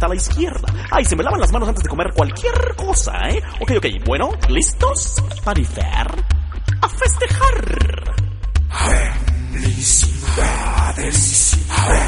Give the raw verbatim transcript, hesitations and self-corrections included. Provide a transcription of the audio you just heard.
a la izquierda. Ay, se me lavan las manos antes de comer cualquier cosa, ¿eh? Ok, ok, bueno, ¿listos? Parifer, a festejar. Felicidades.